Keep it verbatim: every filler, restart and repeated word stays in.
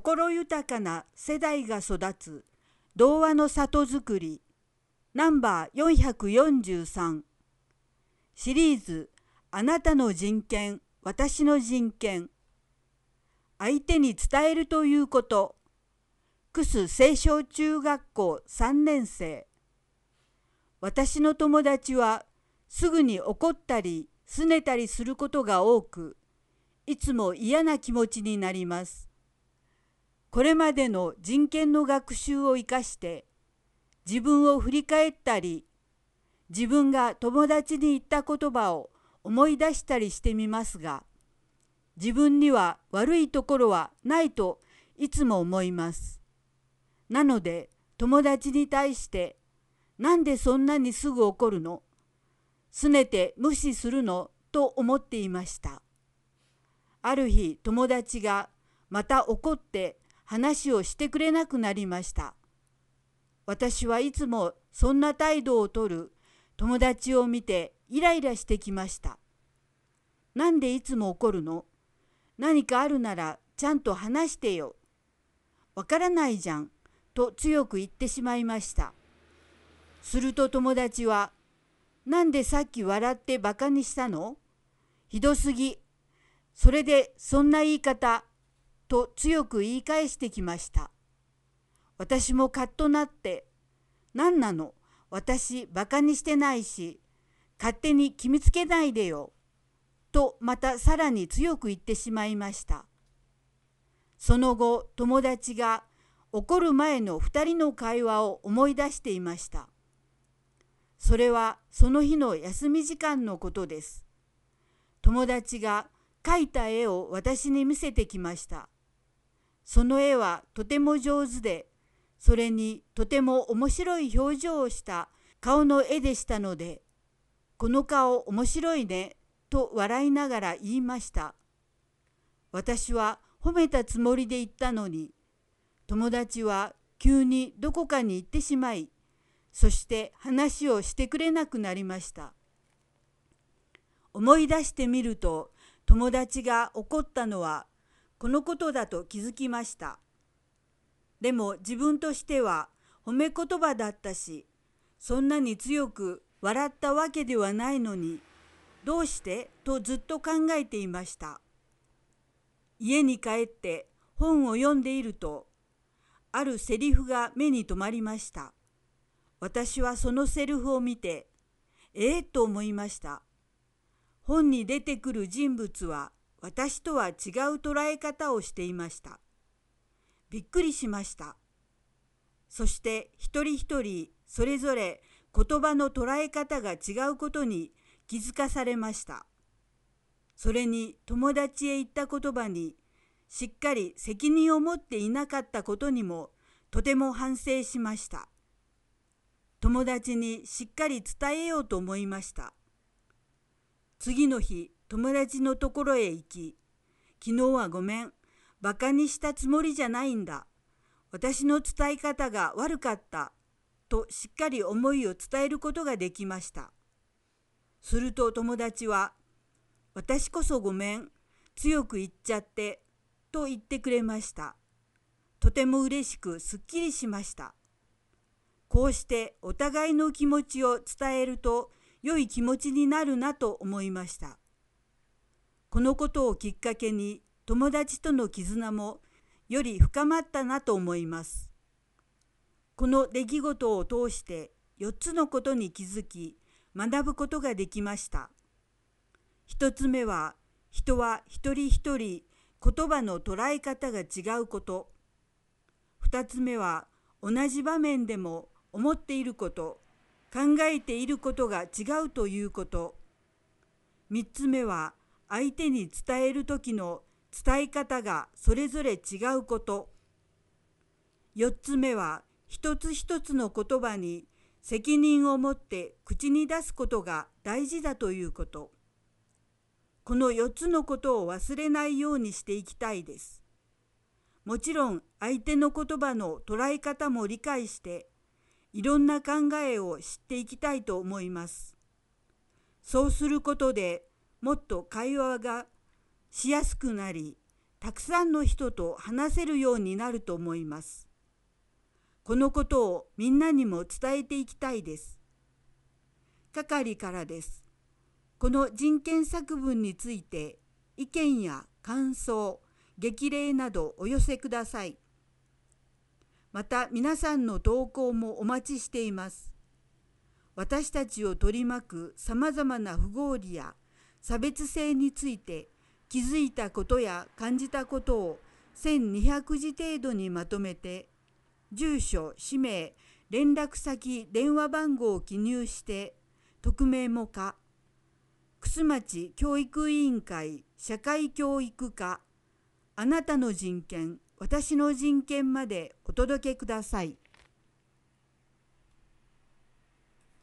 心豊かな世代が育つ童話の里づくりナンバーよんひゃくよんじゅうさんシリーズあなたの人権私の人権相手に伝えるということ楠青少中学校さんねん生私の友達はすぐに怒ったり拗ねたりすることが多くいつも嫌な気持ちになります。これまでの人権の学習を生かして自分を振り返ったり自分が友達に言った言葉を思い出したりしてみますが自分には悪いところはないといつも思います。なので友達に対してなんでそんなにすぐ怒るの？拗ねて無視するの？と思っていました。ある日友達がまた怒って話をしてくれなくなりました。私はいつもそんな態度をとる友達を見てイライラしてきました。なんでいつも怒るの？何かあるならちゃんと話してよ。わからないじゃんと強く言ってしまいました。すると友達は、なんでさっき笑ってバカにしたの？ひどすぎ。それでそんな言い方と強く言い返してきました。私もカッとなって、なんなの？私バカにしてないし、勝手に決めつけないでよ。とまたさらに強く言ってしまいました。その後、友達が怒る前の二人の会話を思い出していました。それはその日の休み時間のことです。友達が描いた絵を私に見せてきました。その絵はとても上手で、それにとても面白い表情をした顔の絵でしたので、この顔面白いねと笑いながら言いました。私は褒めたつもりで言ったのに、友達は急にどこかに行ってしまい、そして話をしてくれなくなりました。思い出してみると、友達が怒ったのはこのことだと気づきました。でも自分としては褒め言葉だったし、そんなに強く笑ったわけではないのに、どうしてとずっと考えていました。家に帰って本を読んでいると、あるセリフが目に留まりました。私はそのセリフを見て、ええと思いました。本に出てくる人物は私とは違う捉え方をしていました。びっくりしました。そして一人一人それぞれ言葉の捉え方が違うことに気づかされました。それに友達へ言った言葉にしっかり責任を持っていなかったことにもとても反省しました。友達にしっかり伝えようと思いました。次の日、友達のところへ行き、昨日はごめん、バカにしたつもりじゃないんだ。私の伝え方が悪かった。としっかり思いを伝えることができました。すると友達は、私こそごめん、強く言っちゃって、と言ってくれました。とても嬉しくすっきりしました。こうしてお互いの気持ちを伝えると良い気持ちになるなと思いました。このことをきっかけに友達との絆もより深まったなと思います。この出来事を通してよっつのことに気づき学ぶことができました。一つ目は人は一人一人言葉の捉え方が違うこと。二つ目は同じ場面でも思っていること、考えていることが違うということ。三つ目は相手に伝える時の伝え方がそれぞれ違うこと。四つ目は一つ一つの言葉に責任を持って口に出すことが大事だということ。この四つのことを忘れないようにしていきたいです。もちろん相手の言葉の捉え方も理解していろんな考えを知っていきたいと思います。そうすることでもっと会話がしやすくなり、 たくさんの人と話せるようになると思います。このことをみんなにも伝えていきたいです。係からです。この人権作文について意見や感想、激励などお寄せください。また皆さんの投稿もお待ちしています。私たちを取り巻くさまざまな不合理や差別性について気づいたことや感じたことをせんにひゃくじ程度にまとめて、住所、氏名、連絡先、電話番号を記入して匿名も可、楠町教育委員会社会教育課、あなたの人権、私の人権までお届けください。